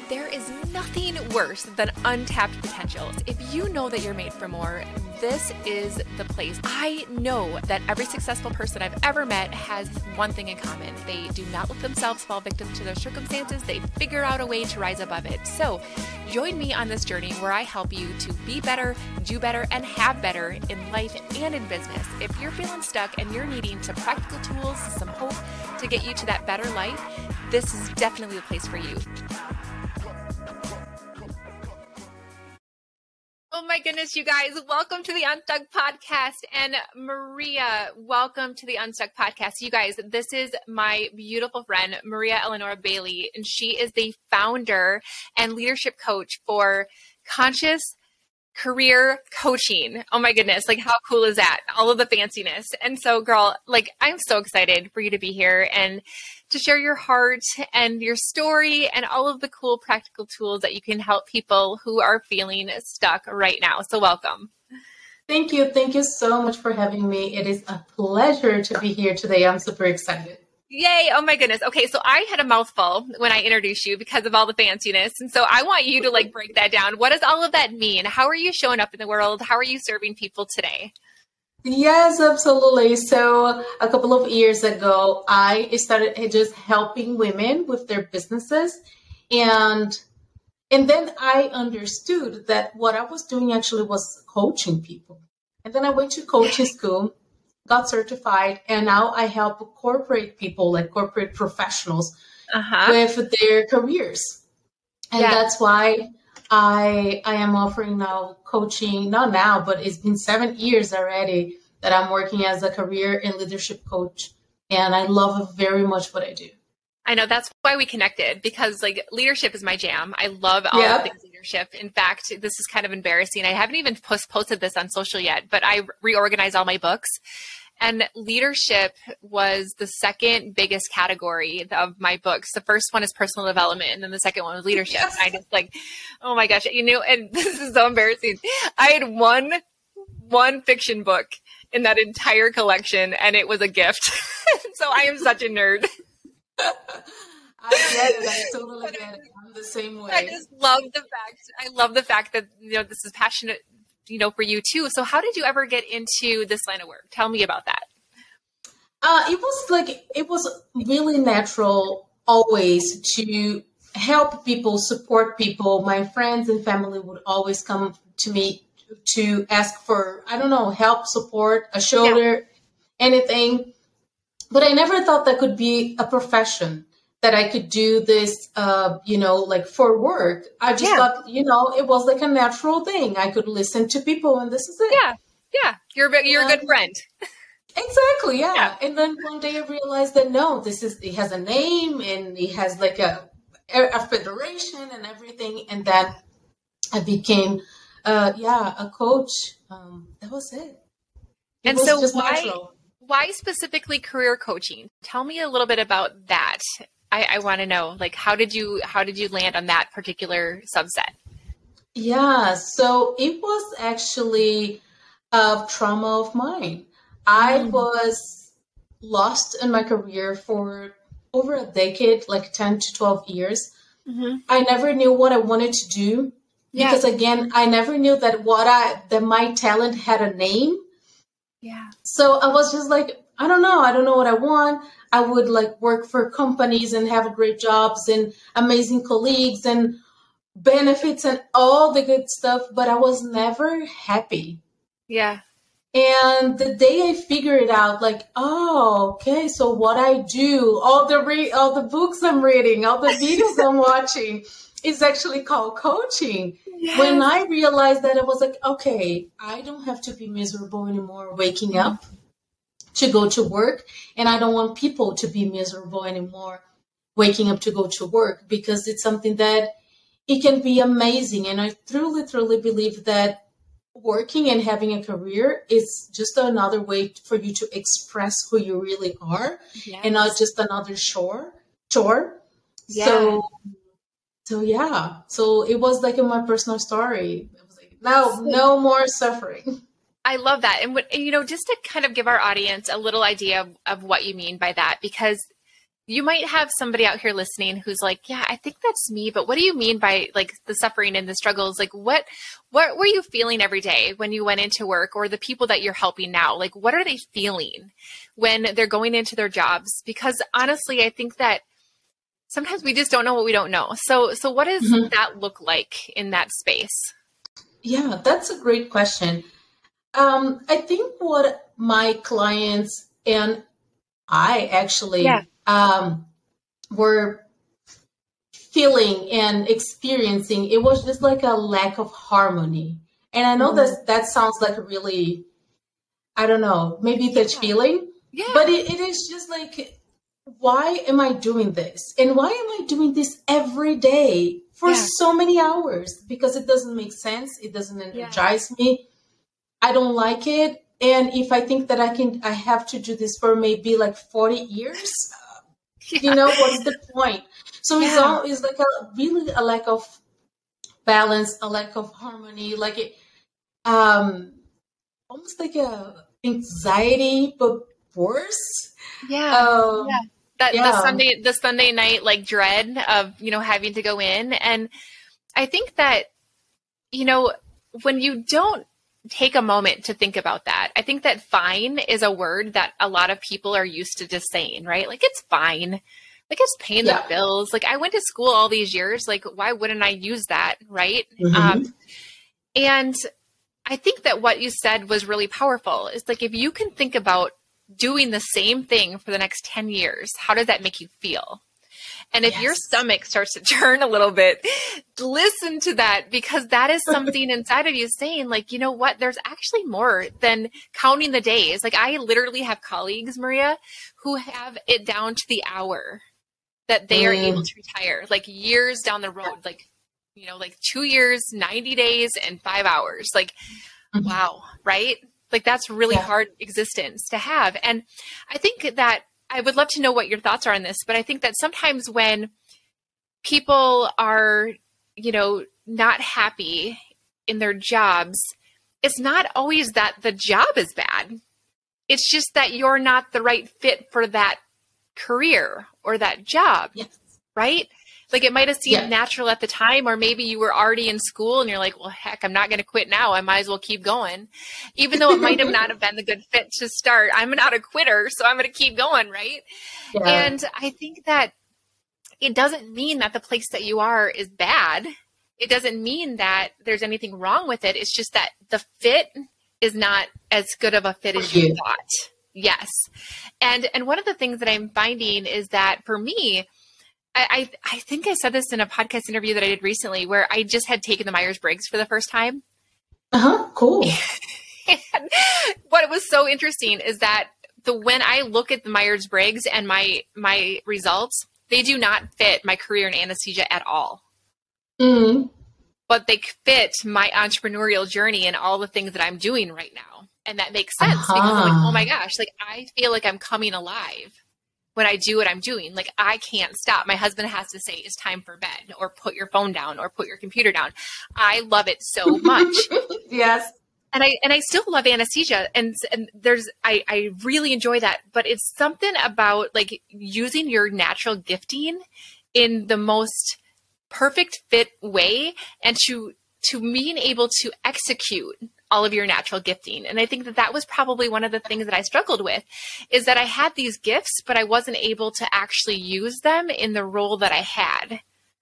There is nothing worse than untapped potentials. If you know that you're made for more, this is the place. I know that every successful person I've ever met has one thing in common. They do not let themselves fall victim to their circumstances. They figure out a way to rise above it. So join me on this journey where I help you to be better, do better, and have better in life and in business. If you're feeling stuck and you're needing some practical tools, some hope to get you to that better life, this is definitely the place for you. Oh my goodness, you guys, welcome to the Unstuck Podcast. And Maria, welcome to the Unstuck Podcast. You guys, this is my beautiful friend, Maria Eleanor Bailey, and she is the founder and leadership coach for Conscious Career Coaching. Oh my goodness, like how cool is that? All of the fanciness. And so girl, like I'm so excited for you to be here and to share your heart and your story and all of the cool practical tools that you can help people who are feeling stuck right now. So welcome. Thank you. Thank you so much for having me. It is a pleasure to be here today. I'm super excited. Yay. Oh my goodness. Okay. So I had a mouthful when I introduced you because of all the fanciness. And so I want you to like break that down. What does all of that mean? How are you showing up in the world? How are you serving people today? Yes, absolutely. So a couple of years ago, I started just helping women with their businesses. And then I understood that what I was doing actually was coaching people. And then I went to coaching school, got certified, and now I help corporate people, like corporate professionals, with their careers. And that's why I am offering now coaching, not now, but it's been 7 years already that I'm working as a career and leadership coach. And I love very much what I do. I know that's why we connected, because like leadership is my jam. I love all of things leadership. In fact, this is kind of embarrassing. I haven't even posted this on social yet, but I reorganized all my books. And leadership was the second biggest category of my books. The first one is personal development, and then the second one was leadership. Yes. I just like, oh my gosh, and this is so embarrassing. I had one fiction book in that entire collection, and it was a gift. So I am such a nerd. I get it. I totally get it. I'm the same way. I just love the fact that, this is passionate, for you too. So how did you ever get into this line of work? Tell me about that. It was really natural always to help people, support people. My friends and family would always come to me to ask for, help, support, a shoulder, anything. But I never thought that could be a profession, that I could do this, for work. I just thought, it was like a natural thing. I could listen to people and this is it. Yeah. You're a good friend. Exactly. Yeah. And then one day I realized that it has a name and it has like a federation and everything. And then I became, a coach. That was it. And so why specifically career coaching? Tell me a little bit about that. I want to know, like, how did you land on that particular subset? Yeah, so it was actually a trauma of mine. I was lost in my career for over a decade, like 10 to 12 years. Mm-hmm. I never knew what I wanted to do because, again, I never knew that my talent had a name. Yeah. So I was just like, I don't know what I want. I would like work for companies and have great jobs and amazing colleagues and benefits and all the good stuff, but I was never happy. Yeah. And the day I figured it out, like, oh, okay, so what I do, all the books I'm reading, all the videos I'm watching is actually called coaching. Yes. When I realized that, I was like, okay, I don't have to be miserable anymore waking up to go to work. And I don't want people to be miserable anymore waking up to go to work, because it's something that it can be amazing. And I truly, truly believe that working and having a career is just another way for you to express who you really are, and not just another chore. Yeah. So it was like in my personal story. It was like, no more suffering. I love that. And just to kind of give our audience a little idea of what you mean by that, because you might have somebody out here listening who's like, yeah, I think that's me. But what do you mean by like the suffering and the struggles? Like what were you feeling every day when you went into work, or the people that you're helping now? Like, what are they feeling when they're going into their jobs? Because honestly, I think that sometimes we just don't know what we don't know. So what does that look like in that space? Yeah, that's a great question. I think what my clients and I actually were feeling and experiencing, it was just like a lack of harmony. And I know that sounds like a really, I don't know, maybe touch feeling, but it is just like, why am I doing this? And why am I doing this every day for so many hours? Because it doesn't make sense. It doesn't energize me. I don't like it. And if I think that I have to do this for maybe like 40 years, what's the point? So it's like a lack of balance, a lack of harmony, like it, almost like a anxiety, but worse. The Sunday night like dread of, having to go in. And I think that, when you don't take a moment to think about that, I think that fine is a word that a lot of people are used to just saying, right? Like, it's fine. Like, it's paying the bills. Like, I went to school all these years. Like, why wouldn't I use that? Right. And I think that what you said was really powerful. It's like, if you can think about doing the same thing for the next 10 years, how does that make you feel? And if your stomach starts to turn a little bit, listen to that, because that is something inside of you saying, like, you know what, there's actually more than counting the days. Like, I literally have colleagues, Maria, who have it down to the hour that they are able to retire, like years down the road, like 2 years, 90 days, and 5 hours. Like, wow, right? Like, that's really hard existence to have. And I think that I would love to know what your thoughts are on this, but I think that sometimes when people are, not happy in their jobs, it's not always that the job is bad. It's just that you're not the right fit for that career or that job, right? Like, it might have seemed natural at the time, or maybe you were already in school and you're like, well, heck, I'm not going to quit now. I might as well keep going. Even though it might have not have been the good fit to start. I'm not a quitter, so I'm going to keep going, right? Yeah. And I think that it doesn't mean that the place that you are is bad. It doesn't mean that there's anything wrong with it. It's just that the fit is not as good of a fit as you thought. Yes. And one of the things that I'm finding is that for me, I think I said this in a podcast interview that I did recently, where I just had taken the Myers-Briggs for the first time. Cool. And what was so interesting is that when I look at the Myers-Briggs and my results, they do not fit my career in anesthesia at all. But they fit my entrepreneurial journey and all the things that I'm doing right now. And that makes sense because I'm like, oh my gosh, like, I feel like I'm coming alive when I do what I'm doing. Like, I can't stop. My husband has to say, it's time for bed, or put your phone down, or put your computer down. I love it so much. Yes. And I still love anesthesia. And I really enjoy that, but it's something about like using your natural gifting in the most perfect fit way, and to being able to execute all of your natural gifting. And I think that was probably one of the things that I struggled with, is that I had these gifts, but I wasn't able to actually use them in the role that I had.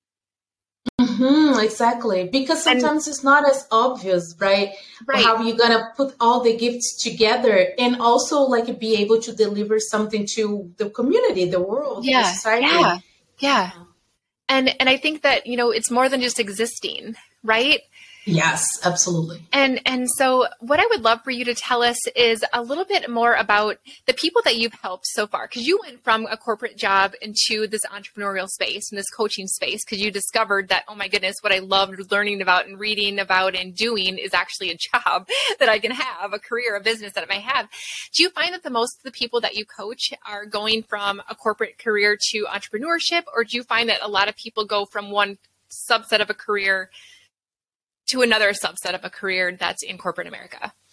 Exactly. Because sometimes it's not as obvious, right? How you're going to put all the gifts together and also like be able to deliver something to the community, the world, the society. Yeah. And I think that, it's more than just existing, right? Yes, absolutely. And so what I would love for you to tell us is a little bit more about the people that you've helped so far, because you went from a corporate job into this entrepreneurial space and this coaching space, because you discovered that, oh my goodness, what I loved learning about and reading about and doing is actually a job that I can have, a career, a business that I might have. Do you find that most of the people that you coach are going from a corporate career to entrepreneurship, or do you find that a lot of people go from one subset of a career to another subset of a career that's in corporate America?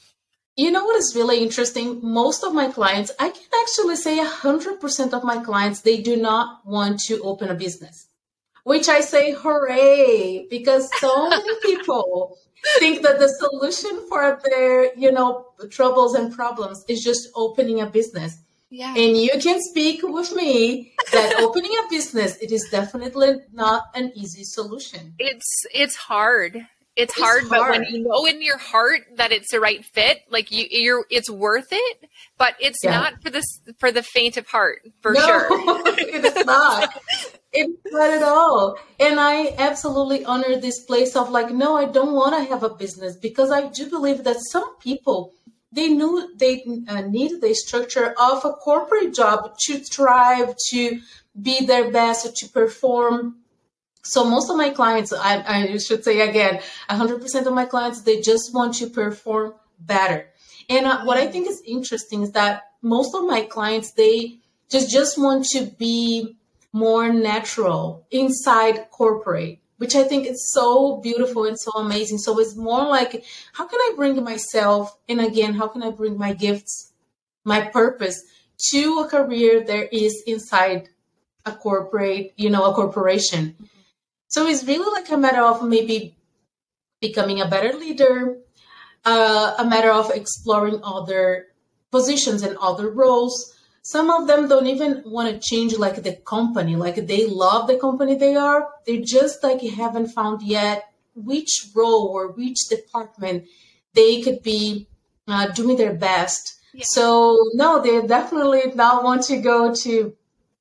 You know what is really interesting? Most of my clients, I can actually say 100% of my clients, they do not want to open a business, which I say hooray, because so many people think that the solution for their, troubles and problems is just opening a business. Yeah. And you can speak with me that opening a business, it is definitely not an easy solution. It's hard. It's hard, but when you know in your heart that it's the right fit, like it's worth it, but it's not for the faint of heart, for sure. It is not. It's not at all. And I absolutely honor this place of like, no, I don't want to have a business, because I do believe that some people, they need the structure of a corporate job to thrive, to be their best, to perform. So most of my clients, I should say again, 100% of my clients, they just want to perform better. And what I think is interesting is that most of my clients, they just want to be more natural inside corporate, which I think is so beautiful and so amazing. So it's more like, how can I bring myself, and again, how can I bring my gifts, my purpose to a career there is inside a corporate, a corporation. So it's really like a matter of maybe becoming a better leader, a matter of exploring other positions and other roles. Some of them don't even want to change like the company, like they love the company they are. They just like haven't found yet which role or which department they could be doing their best. Yeah. So no, they definitely not want to go to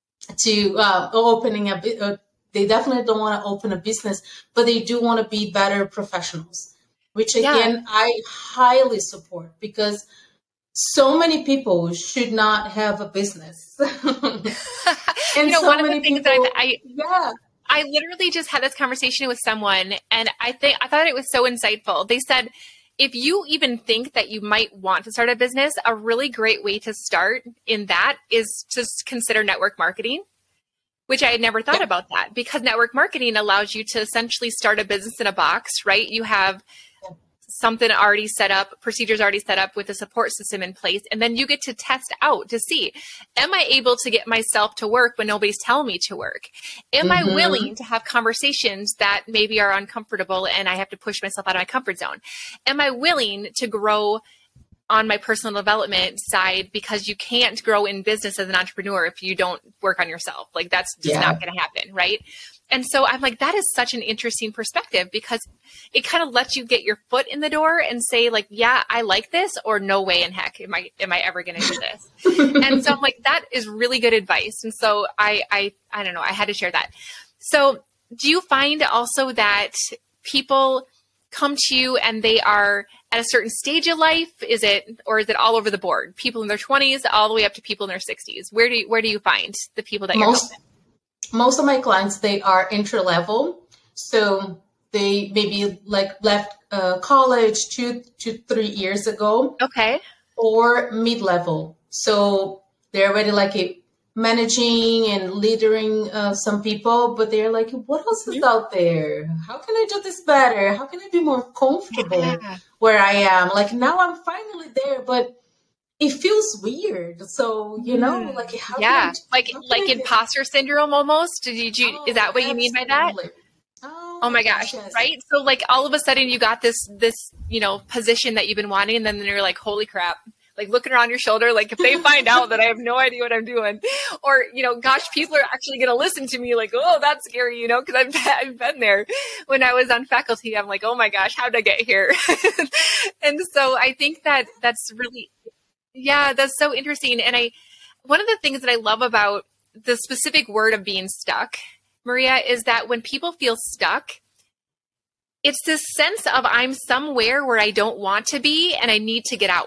opening they definitely don't want to open a business, but they do want to be better professionals, which again, I highly support, because so many people should not have a business. And so one of the things that I literally just had this conversation with someone, and I thought it was so insightful. They said, if you even think that you might want to start a business, a really great way to start in that is to consider network marketing, which I had never thought about that, because network marketing allows you to essentially start a business in a box, right? You have something already set up, procedures already set up with a support system in place. And then you get to test out to see, am I able to get myself to work when nobody's telling me to work? Am I willing to have conversations that maybe are uncomfortable and I have to push myself out of my comfort zone? Am I willing to grow on my personal development side, because you can't grow in business as an entrepreneur if you don't work on yourself. Like that's just not going to happen. Right. And so I'm like, that is such an interesting perspective, because it kind of lets you get your foot in the door and say like, yeah, I like this, or no way in heck am I ever going to do this? And so I'm like, that is really good advice. And so I don't know, I had to share that. So do you find also that people come to you and they are at a certain stage of life? Is it all over the board? People in their 20s all the way up to people in their 60s. Where do you find the people that you're helping? Most of my clients, they are entry level. So they maybe like left college 2 to 3 years ago. Okay. Or mid-level. So they're already like managing and leading some people, but they're like, what else is out there? How can I do this better? How can I be more comfortable where I am? Like now I'm finally there, but it feels weird. So, like how like imposter syndrome almost. Is that what you mean by that? Oh my gosh. Yes. Right. So like all of a sudden you got this, position that you've been wanting. And then you're like, holy crap, like looking around your shoulder. Like if they find out that I have no idea what I'm doing, or, gosh, people are actually going to listen to me like, oh, that's scary, because I've been there when I was on faculty. I'm like, oh my gosh, how did I get here? And so I think that's really, that's so interesting. And one of the things that I love about the specific word of being stuck, Maria, is that when people feel stuck, it's this sense of I'm somewhere where I don't want to be and I need to get out.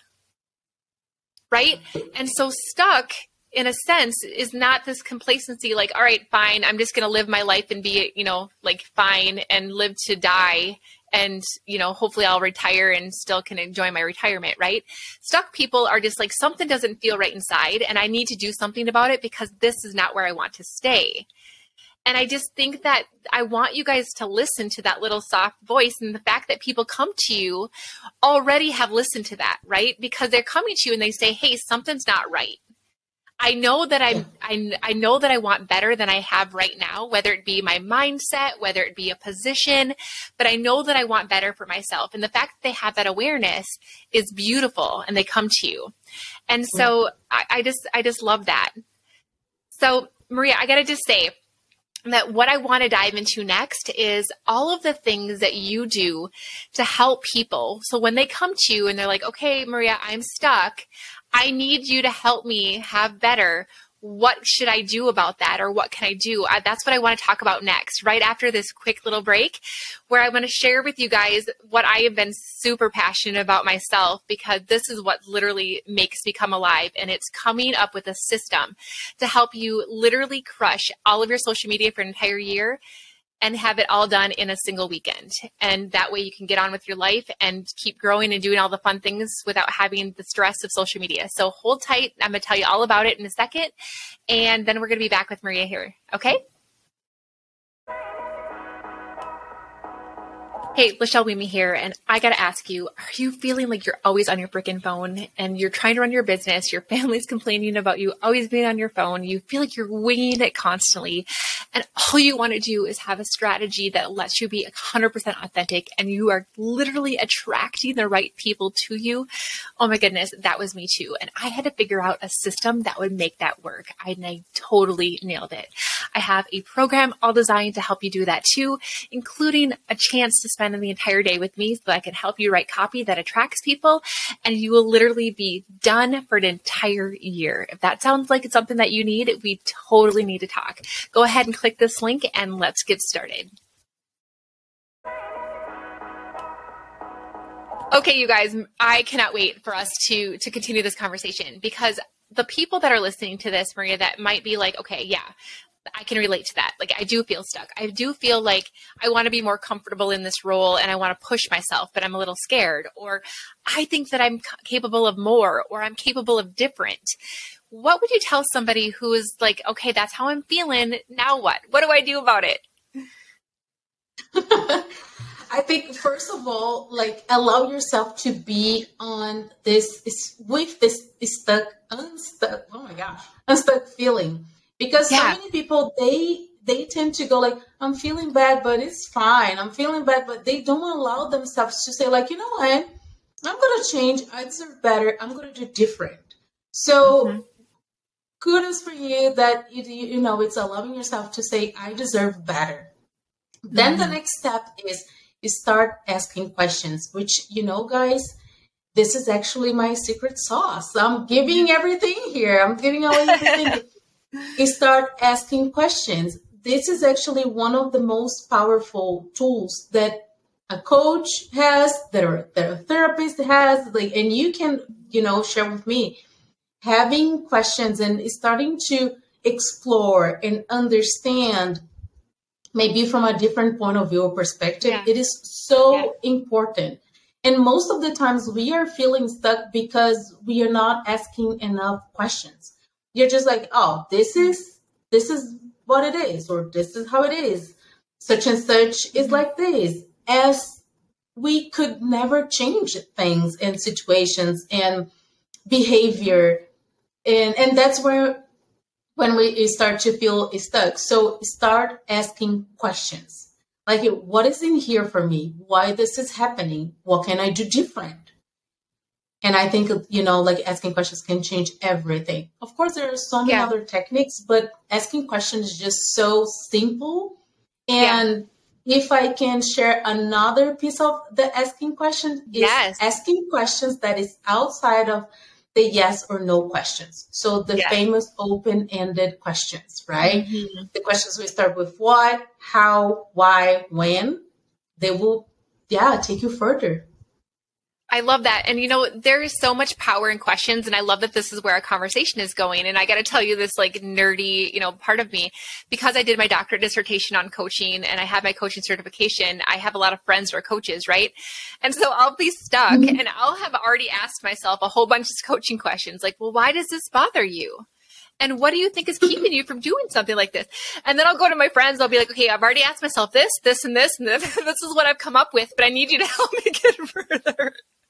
Right? And so stuck, in a sense, is not this complacency like, all right, fine, I'm just going to live my life and be, like fine and live to die. And, hopefully I'll retire and still can enjoy my retirement, right? Stuck people are just like, something doesn't feel right inside and I need to do something about it because this is not where I want to stay. And I just think that I want you guys to listen to that little soft voice, and the fact that people come to you already have listened to that, right? Because they're coming to you and they say, hey, something's not right. I know that I know that I want better than I have right now, whether it be my mindset, whether it be a position, but I know that I want better for myself. And the fact that they have that awareness is beautiful, and they come to you. And so I just love that. So Maria, I got to just say that what I want to dive into next is all of the things that you do to help people. So when they come to you and they're like, okay, Maria, I'm stuck. I need you to help me have better. What should I do about that? Or what can I do? That's what I want to talk about next, right after this quick little break, where I want to share with you guys what I have been super passionate about myself, because this is what literally makes me come alive. And it's coming up with a system to help you literally crush all of your social media for an entire year and have it all done in a single weekend. And that way you can get on with your life and keep growing and doing all the fun things without having the stress of social media. So hold tight. I'm going to tell you all about it in a second. And then we're going to be back with Maria here. Okay? Hey, Lachelle Weemy here, and I got to ask you, are you feeling like you're always on your freaking phone and you're trying to run your business, your family's complaining about you always being on your phone, you feel like you're winging it constantly, and all you want to do is have a strategy that lets you be 100% authentic, and you are literally attracting the right people to you? Oh my goodness, that was me too. And I had to figure out a system that would make that work. I totally nailed it. I have a program all designed to help you do that too, including a chance to spend the entire day with me so that I can help you write copy that attracts people, and you will literally be done for an entire year. If that sounds like it's something that you need, we totally need to talk. Go ahead and click this link and let's get started. Okay, you guys, I cannot wait for us to continue this conversation, because the people that are listening to this, Maria, that might be like, okay, yeah, I can relate to that. Like, I do feel stuck. I do feel like I want to be more comfortable in this role and I want to push myself, but I'm a little scared. Or I think that I'm capable of more, or I'm capable of different. What would you tell somebody who is like, okay, that's how I'm feeling. Now what? What do I do about it? I think, first of all, like, allow yourself to be on this, with this unstuck feeling. Because so many people, they tend to go like, I'm feeling bad, but it's fine. I'm feeling bad, but they don't allow themselves to say like, you know what? I'm going to change. I deserve better. I'm going to do different. So kudos for you that, you know, it's allowing yourself to say, I deserve better. Then the next step is you start asking questions, which, you know, guys, this is actually my secret sauce. I'm giving everything here. I'm giving away everything. You start asking questions. This is actually one of the most powerful tools that a coach has, that a therapist has, like, and you can, you know, share with me. Having questions and starting to explore and understand, maybe from a different point of view or perspective, it is so important. And most of the times we are feeling stuck because we are not asking enough questions. You're just like, oh, this is what it is, or this is how it is. Such and such is like this. As we could never change things and situations and behavior. And that's where, when we start to feel stuck. So start asking questions. Like, what is in here for me? Why this is happening? What can I do different? And I think, you know, like, asking questions can change everything. Of course, there are so many other techniques, but asking questions is just so simple. And if I can share another piece of the asking question, is asking questions that is outside of the yes or no questions. So the famous open-ended questions, right? The questions we start with what, how, why, when. They will, take you further. I love that. And, you know, there is so much power in questions. And I love that this is where our conversation is going. And I got to tell you this, like, nerdy, you know, part of me, because I did my doctorate dissertation on coaching and I have my coaching certification. I have a lot of friends who are coaches, right? And so I'll be stuck and I'll have already asked myself a whole bunch of coaching questions like, well, why does this bother you? And what do you think is keeping you from doing something like this? And then I'll go to my friends. I'll be like, okay, I've already asked myself this, this, and this, and this. This is what I've come up with, but I need you to help me get further.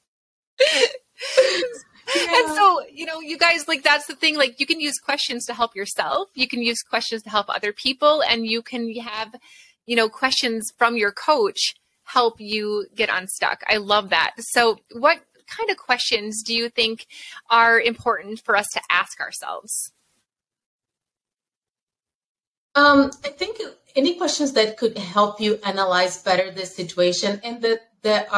Yeah. And so, you guys, like, that's the thing. Like, you can use questions to help yourself. You can use questions to help other people. And you can have, questions from your coach help you get unstuck. I love that. So what kind of questions do you think are important for us to ask ourselves? I think any questions that could help you analyze better the situation, and there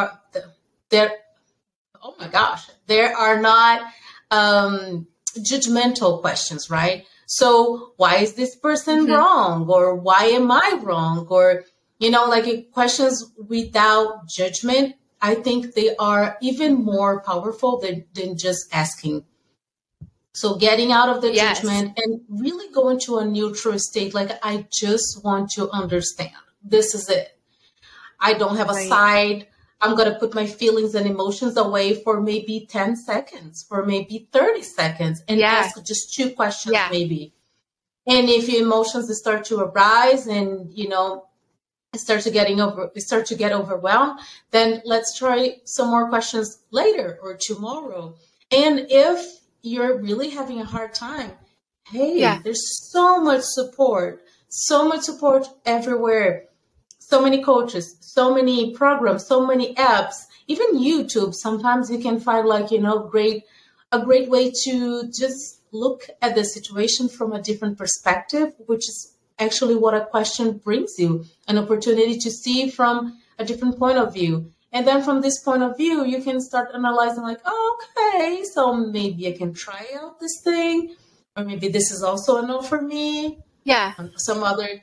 are not judgmental questions, right? So why is this person wrong, or why am I wrong, or like questions without judgment. I think they are even more powerful than just asking. So getting out of the judgment and really going to a neutral state, like I just want to understand. This is it. I don't have a side. I'm going to put my feelings and emotions away for maybe 10 seconds, for maybe 30 seconds, and ask just 2 questions maybe. And if your emotions start to arise and, start to get overwhelmed, then let's try some more questions later or tomorrow. And if you're really having a hard time, there's so much support everywhere. So many coaches, so many programs, so many apps, even YouTube. Sometimes you can find a great way to just look at the situation from a different perspective, which is actually what a question brings you, an opportunity to see from a different point of view. And then from this point of view, you can start analyzing okay, so maybe I can try out this thing, or maybe this is also a no for me. Yeah. Some other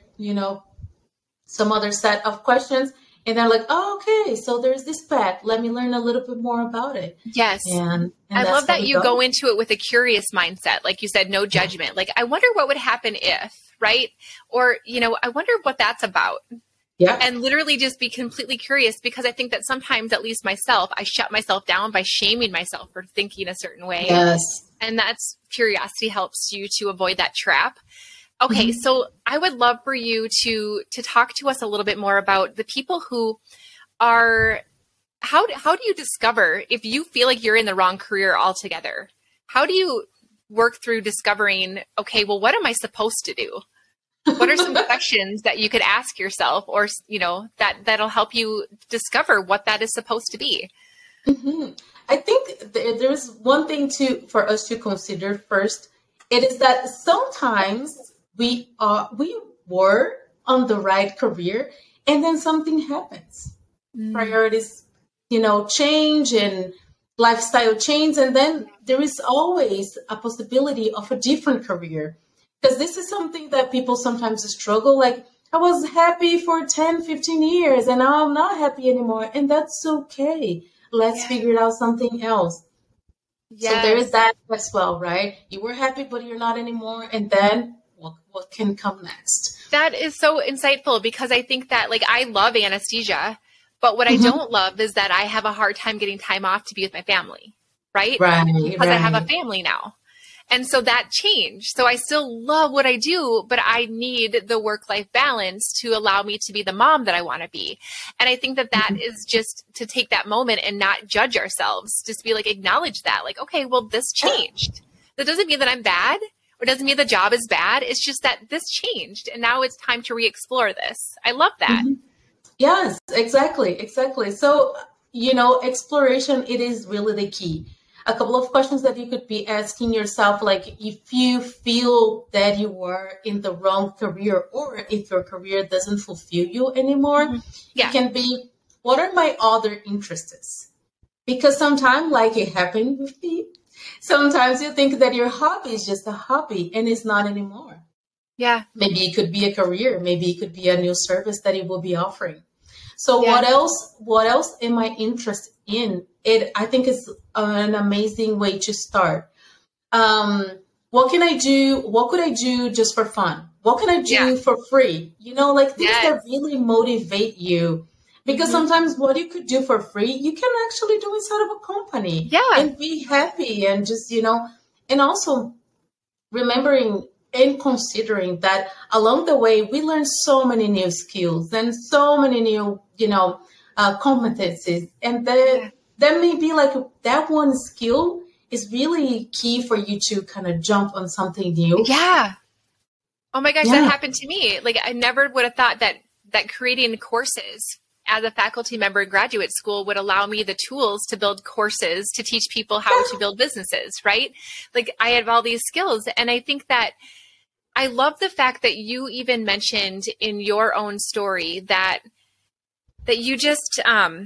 set of questions. And they're like, okay, so there's this path. Let me learn a little bit more about it. Yes. And I love that you go into it with a curious mindset. Like you said, no judgment. Like, I wonder what would happen if, right? Or, I wonder what that's about. Yeah. And literally just be completely curious, because I think that sometimes, at least myself, I shut myself down by shaming myself for thinking a certain way. Yes. And that's curiosity helps you to avoid that trap. Okay. So I would love for you to talk to us a little bit more about the people who are, how do you discover if you feel like you're in the wrong career altogether? How do you work through discovering, okay, well, what am I supposed to do? What are some questions that you could ask yourself, or, that'll help you discover what that is supposed to be? I think there's one thing for us to consider first. It is that sometimes we were on the right career, and then something happens. Priorities, change, and lifestyle change. And then there is always a possibility of a different career. Because this is something that people sometimes struggle. Like, I was happy for 10, 15 years, and now I'm not happy anymore. And that's okay. Let's figure out something else. Yes. So there is that as well, right? You were happy, but you're not anymore. And then what can come next? That is so insightful, because I think that, like, I love anesthesia, but what I don't love is that I have a hard time getting time off to be with my family, right? Because I have a family now. And so that changed. So I still love what I do, but I need the work-life balance to allow me to be the mom that I want to be. And I think that is just to take that moment and not judge ourselves, just be like, acknowledge that, like, okay, well, this changed. That doesn't mean that I'm bad, or doesn't mean the job is bad. It's just that this changed, and now it's time to re-explore this. I love that. Yes, exactly. So, exploration, it is really the key. A couple of questions that you could be asking yourself, like if you feel that you are in the wrong career, or if your career doesn't fulfill you anymore, it can be, what are my other interests? Because sometimes, like it happened with me, sometimes you think that your hobby is just a hobby, and it's not anymore. Yeah. Maybe it could be a career. Maybe it could be a new service that it will be offering. So what else am I interested in? It, I think, is an amazing way to start. What can I do? What could I do just for fun? What can I do for free? Like things that really motivate you. Because sometimes what you could do for free, you can actually do inside of a company. Yeah. And be happy, and just, and also remembering and considering that along the way, we learn so many new skills and so many new, competencies. And that may be like that one skill is really key for you to kind of jump on something new. Yeah. Oh my gosh, that happened to me. Like I never would have thought that creating courses as a faculty member in graduate school would allow me the tools to build courses to teach people how to build businesses, right? Like I have all these skills. And I think that I love the fact that you even mentioned in your own story that you just,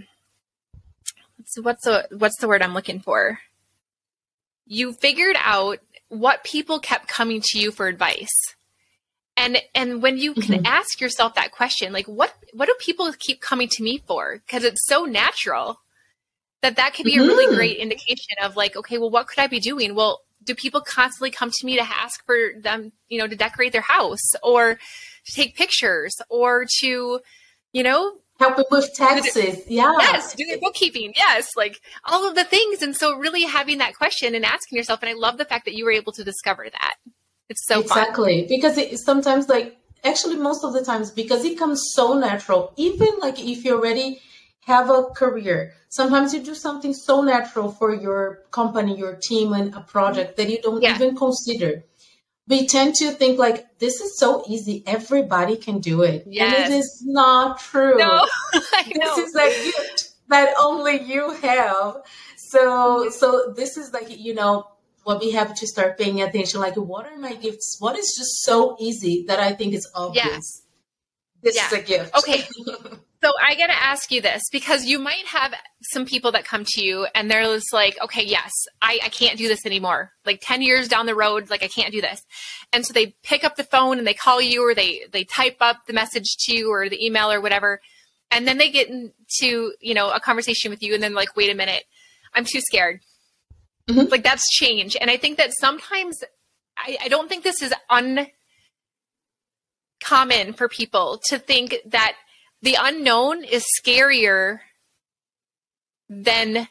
what's the word I'm looking for? You figured out what people kept coming to you for advice. And when you can ask yourself that question, like what do people keep coming to me for? Because it's so natural that could be a really great indication of like, okay, well, what could I be doing? Well, do people constantly come to me to ask for them, to decorate their house or to take pictures or to, help them with taxes. Yes, do their bookkeeping. Yes, like all of the things. And so really having that question and asking yourself, and I love the fact that you were able to discover that. It's so exactly fun. Because sometimes actually most of the times because it comes so natural, even like if you already have a career, sometimes you do something so natural for your company, your team, and a project that you don't even consider. We tend to think like, this is so easy. Everybody can do it. Yes. And it is not true. No, This is a gift that only you have. So this is like, what we have to start paying attention. Like, what are my gifts? What is just so easy that I think is obvious? This is a gift. Okay. So I got to ask you this because you might have some people that come to you and they're just like, okay, yes, I can't do this anymore. Like 10 years down the road, like I can't do this. And so they pick up the phone and they call you or they type up the message to you or the email or whatever. And then they get into, a conversation with you and then like, wait a minute, I'm too scared. Like that's change. And I think that sometimes I don't think this is uncommon for people to think that the unknown is scarier than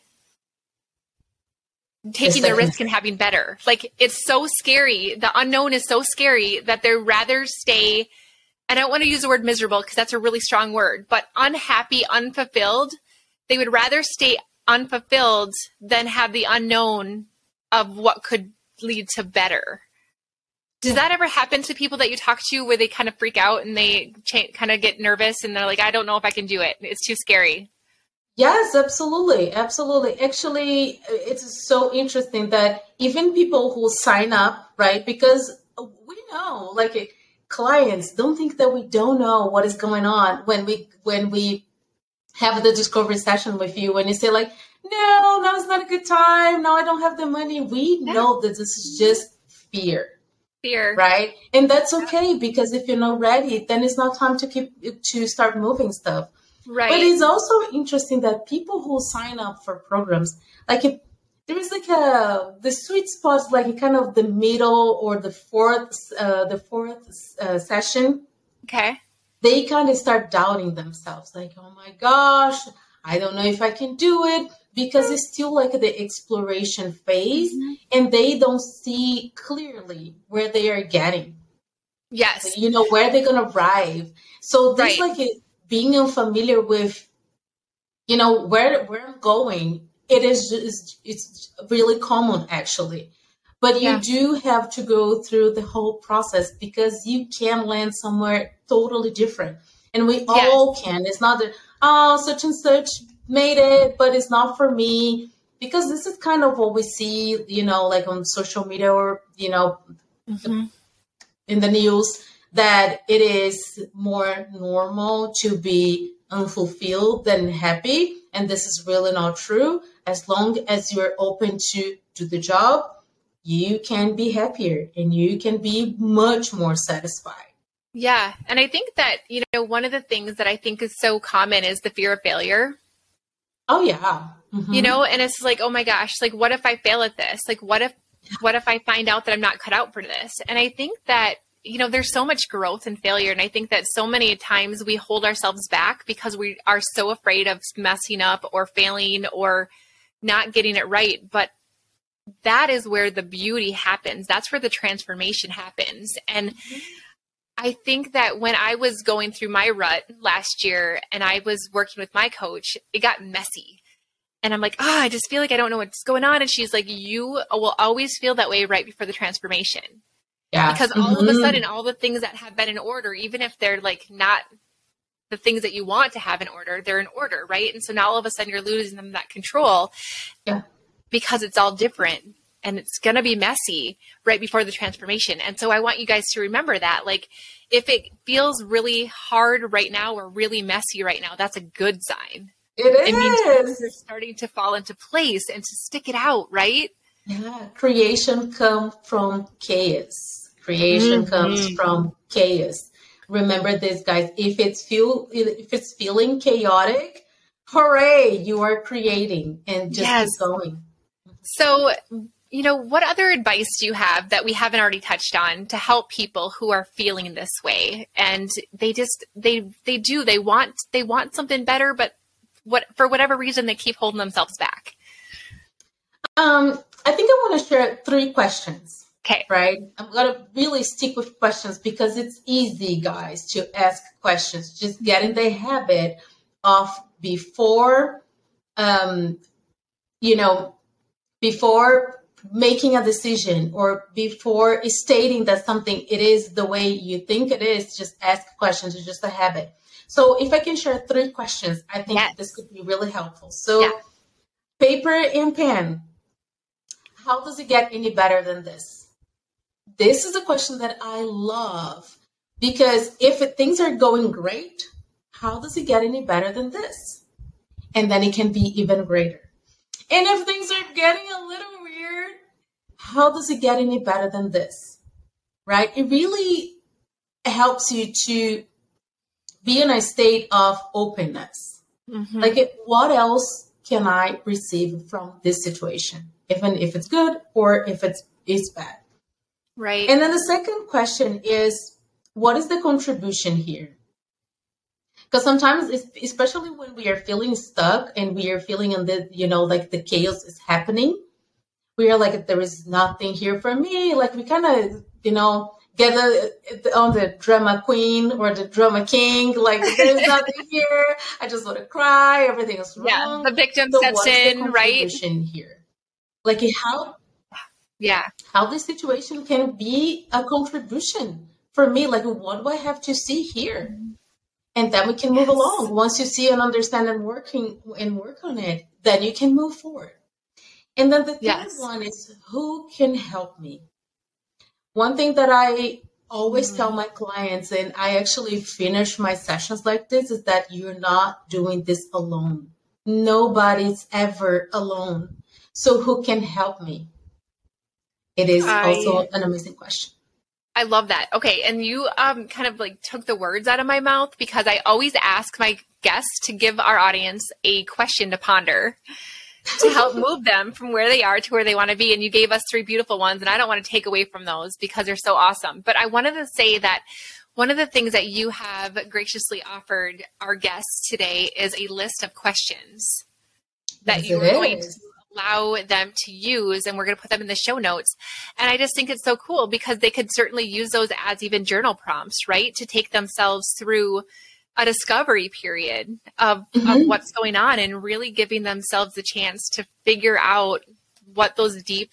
taking the risk and having better. Like it's so scary. The unknown is so scary that they'd rather stay, and I don't want to use the word miserable because that's a really strong word, but unhappy, unfulfilled. They would rather stay unfulfilled than have the unknown of what could lead to better. Does that ever happen to people that you talk to where they kind of freak out and they kind of get nervous and they're like, I don't know if I can do it. It's too scary. Yes, absolutely. Absolutely. Actually, it's so interesting that even people who sign up, right? Because we know, like clients don't think that we don't know what is going on when we have the discovery session with you and you say like, no, now is not a good time. No, I don't have the money. We know that this is just fear. Right. And that's okay because if you're not ready, then it's not time to start moving stuff. Right. But it's also interesting that people who sign up for programs, like there is like the sweet spot, like kind of the middle or the fourth session. Okay. They kind of start doubting themselves like, oh my gosh, I don't know if I can do it. Because it's still like the exploration phase and they don't see clearly where they are getting. Yes. Where they're going to arrive. So this like being unfamiliar with, where I'm going, it's really common actually. But you do have to go through the whole process because you can land somewhere totally different. And we all can. It's not that, such and such made it, but it's not for me, because this is kind of what we see, like on social media or, in the news, that it is more normal to be unfulfilled than happy. And this is really not true. As long as you're open to do the job, you can be happier and you can be much more satisfied. Yeah. And I think that, one of the things that I think is so common is the fear of failure. Oh, yeah. And it's like, oh my gosh, like, what if I fail at this? Like, what if I find out that I'm not cut out for this? And I think that, there's so much growth in failure. And I think that so many times we hold ourselves back because we are so afraid of messing up or failing or not getting it right. But that is where the beauty happens. That's where the transformation happens. And I think that when I was going through my rut last year and I was working with my coach, it got messy. And I'm like, I just feel like I don't know what's going on. And she's like, you will always feel that way right before the transformation. Yeah. Because all of a sudden, all the things that have been in order, even if they're like not the things that you want to have in order, they're in order, right? And so now all of a sudden you're losing them that control because it's all different and it's going to be messy right before the transformation. And so I want you guys to remember that, like, if it feels really hard right now or really messy right now, that's a good sign. It means things are starting to fall into place and to stick it out, right? Yeah. Creation comes from chaos. Creation comes from chaos. Remember this, guys. If it's feeling chaotic, hooray, you are creating, and just keep going. So, what other advice do you have that we haven't already touched on to help people who are feeling this way? And they want something better, but for whatever reason, they keep holding themselves back. I think I want to share 3 questions. Okay. Right. I'm going to really stick with questions because it's easy, guys, to ask questions. Just get in the habit of before making a decision or before stating that something it is the way you think it is, just ask questions. It's just a habit. So if I can share 3 questions, I think this could be really helpful. So paper and pen. How does it get any better than this? This is a question that I love because if things are going great, how does it get any better than this? And then it can be even greater. And if things are getting a little weird, how does it get any better than this? Right? It really helps you to be in a state of openness. Like, what else can I receive from this situation? Even if it's good or if it's bad. Right. And then the second question is, what is the contribution here? Because sometimes, especially when we are feeling stuck and we are feeling like the chaos is happening, we are like, there is nothing here for me. Like, we kind of, get on the drama queen or the drama king. Like, there's nothing here. I just want to cry. Everything is wrong. Yeah, the victim steps in, right? Here? Like, how this situation can be a contribution for me. Like, what do I have to see here? And then we can move along. Once you see and understand and work on it, then you can move forward. And then the third one is, who can help me? One thing that I always tell my clients, and I actually finish my sessions like this, is that you're not doing this alone. Nobody's ever alone. So who can help me? It is also an amazing question. I love that. Okay. And you kind of like took the words out of my mouth because I always ask my guests to give our audience a question to ponder to help move them from where they are to where they want to be. And you gave us 3 beautiful ones, and I don't want to take away from those because they're so awesome. But I wanted to say that one of the things that you have graciously offered our guests today is a list of questions that you are going to allow them to use, and we're going to put them in the show notes. And I just think it's so cool because they could certainly use those as even journal prompts, right? To take themselves through a discovery period of what's going on and really giving themselves a chance to figure out what those deep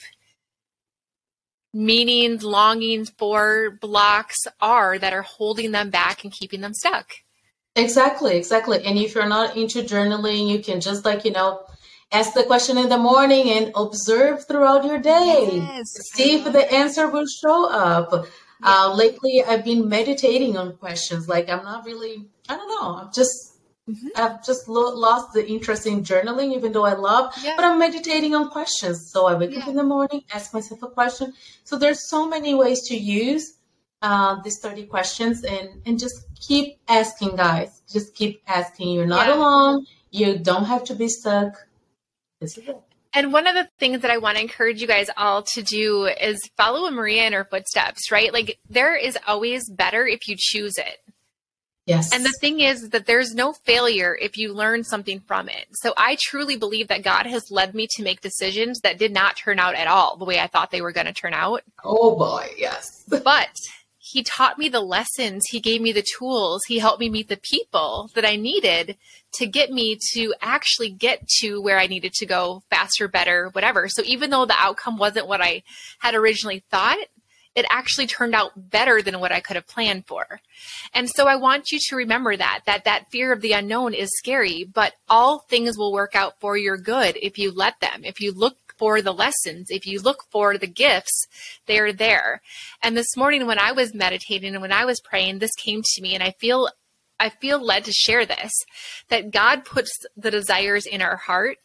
meanings, longings for blocks are that are holding them back and keeping them stuck. Exactly. And if you're not into journaling, you can just ask the question in the morning and observe throughout your day. See if the answer will show up. Lately, I've been meditating on questions. Like, I'm not really, I don't know. I've just lost the interest in journaling, even though I love, but I'm meditating on questions. So I wake up in the morning, ask myself a question. So there's so many ways to use these 30 questions and just keep asking, guys. Just keep asking. You're not alone. You don't have to be stuck. This is it. And one of the things that I want to encourage you guys all to do is follow Maria in her footsteps, right? Like, there is always better if you choose it. Yes. And the thing is that there's no failure if you learn something from it. So I truly believe that God has led me to make decisions that did not turn out at all the way I thought they were going to turn out. Oh boy, yes. But he taught me the lessons. He gave me the tools. He helped me meet the people that I needed to get me to actually get to where I needed to go faster, better, whatever. So even though the outcome wasn't what I had originally thought, it actually turned out better than what I could have planned for. And so I want you to remember that fear of the unknown is scary, but all things will work out for your good if you let them. If you look for the lessons, if you look for the gifts, they're there. And this morning when I was meditating and when I was praying, this came to me, and I feel led to share this, that God puts the desires in our heart.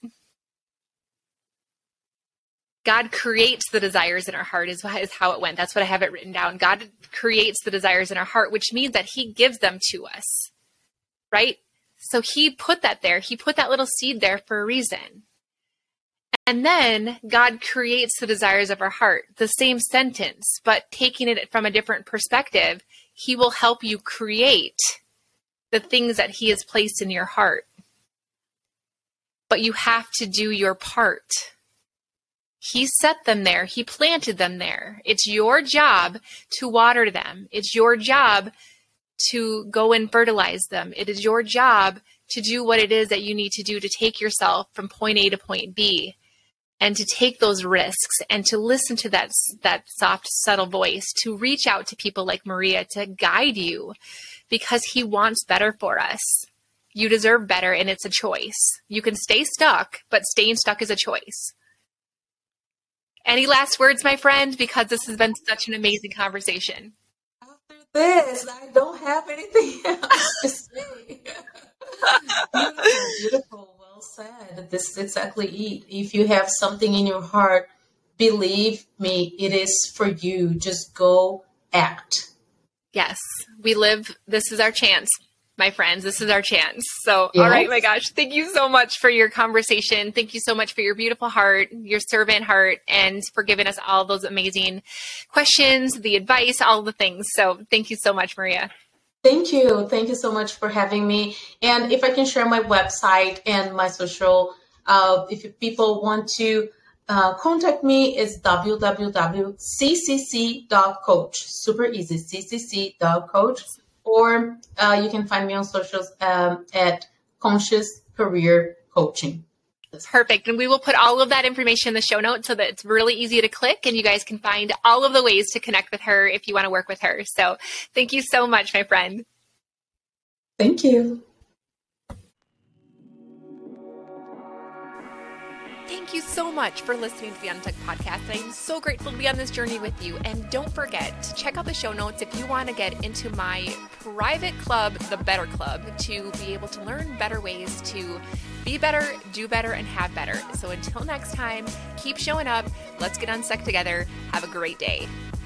God creates the desires in our heart is how it went. That's what I have it written down. God creates the desires in our heart, which means that he gives them to us, right? So he put that there. He put that little seed there for a reason. And then God creates the desires of our heart, the same sentence, but taking it from a different perspective, he will help you create the things that he has placed in your heart. But you have to do your part. He set them there. He planted them there. It's your job to water them. It's your job to go and fertilize them. It is your job to do what it is that you need to do to take yourself from point A to point B, and to take those risks and to listen to that soft, subtle voice, to reach out to people like Maria to guide you, because he wants better for us. You deserve better, and it's a choice. You can stay stuck, but staying stuck is a choice. Any last words, my friend? Because this has been such an amazing conversation. After this, I don't have anything else to say. Beautiful. Well said. This is exactly it. If you have something in your heart, believe me, it is for you. Just go act. Yes, this is our chance. My friends, this is our chance. So, Yes. All right, my gosh, thank you so much for your conversation. Thank you so much for your beautiful heart, your servant heart, and for giving us all those amazing questions, the advice, all the things. So thank you so much, Maria. Thank you. Thank you so much for having me. And if I can share my website and my social, if people want to contact me, it's www.ccc.coach. Super easy, ccc.coach. Or you can find me on socials at Conscious Career Coaching. Perfect. And we will put all of that information in the show notes so that it's really easy to click, and you guys can find all of the ways to connect with her if you want to work with her. So thank you so much, my friend. Thank you. Thank you so much for listening to the Untucked Podcast. I am so grateful to be on this journey with you. And don't forget to check out the show notes if you want to get into my private club, the Better Club, to be able to learn better ways to be better, do better, and have better. So until next time, keep showing up. Let's get unstuck together. Have a great day.